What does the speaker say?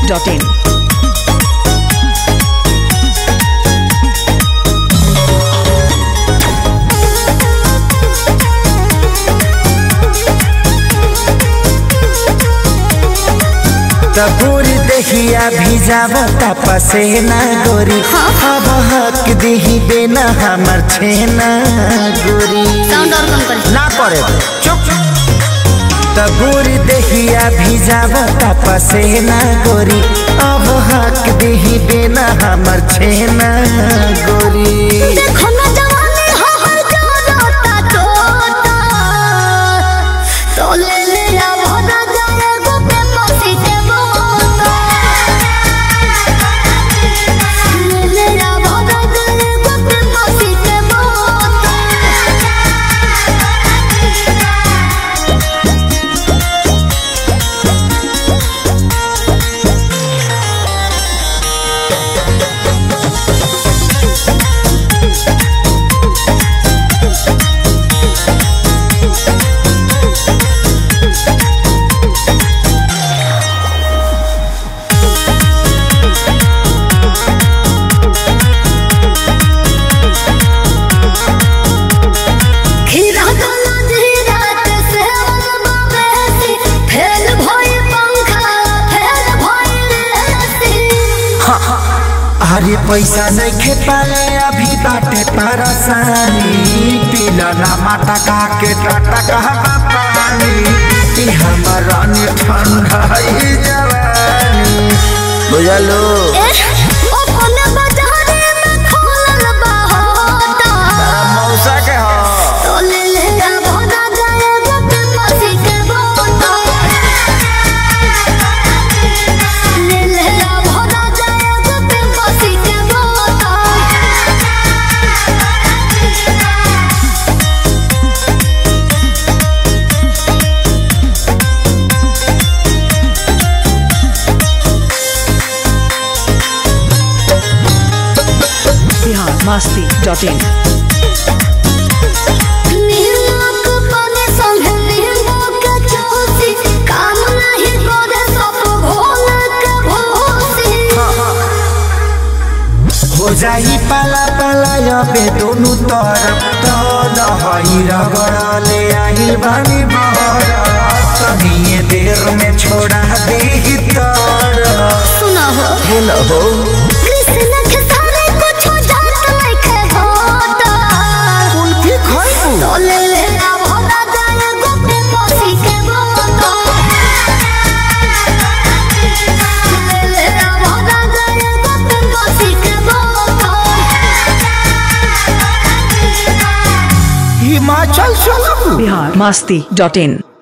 biharmasti.in. तबूर दहिया भिजावता पसेना गोरी अब हक दही बेना हमर छेना गोरी साउंड और कम कर ना करे चुप। तबूर दहिया भिजावता पसेना गोरी अब हक दही बेना हमर छेना गोरी। देखो ना जवानी हो हर जोरता तोता तो ले ले आ भरा जाए गोपे पसी के बोता ले ले आ भरा जाए गोपे पसी के बोता। खीरा गला धीरा ते सेवन बाबेसी फेल भई पंखा फेल भई लेसी। अरे पैसा नहीं खे पाले अभी बाटे परेशानी पीला ना माता का के टाटा कहवा पानी ई हमारा ने ठंडा ही जवानी बुझलो। ओ कोने बाजारे में खोलल बा होता मौसा के हो तो ले ले आ भरा जाए गोपे पसी के बोता ले ले आ भरा जाए गोपे पसी के बोता। biharmasti.in. नीलोक बने संगे नीलोक चौसी काम नहीं करे सब भोलक भोसी। हो जाई पाला पाला अबे दोनों तरफ तो दही रगड़ले आहिल बानी बहर तनिए देर में छोड़ा दे तर सुना हो हेलो हो कृष्ण के सारे कुछ जात लइके होता कुल्फी खाइबू तो ले ले आ भरा जाए गोपे पसी के बोता ले ले आ भरा जाए गोपे पसी के बोता। हिमाचल चलबू biharmasti.in.